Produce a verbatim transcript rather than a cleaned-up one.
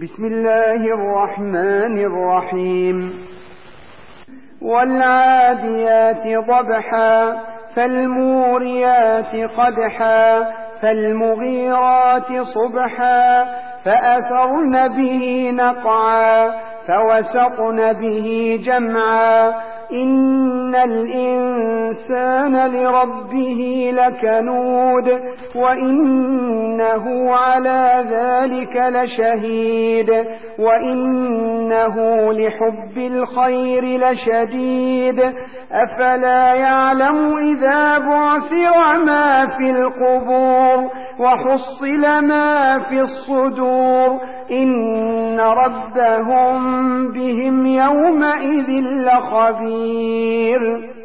بسم الله الرحمن الرحيم والعاديات ضبحا فالموريات قدحا فالمغيرات صبحا فأثرن به نقعا فوسطن به جمعا إن الإنسان لربه لكنود وإنه على ذلك لشهيد وإنه لحب الخير لشديد أفلا يعلم إذا بعثر ما في القبور وحصل ما في الصدور إن ربهم بهم يومئذ لخبير.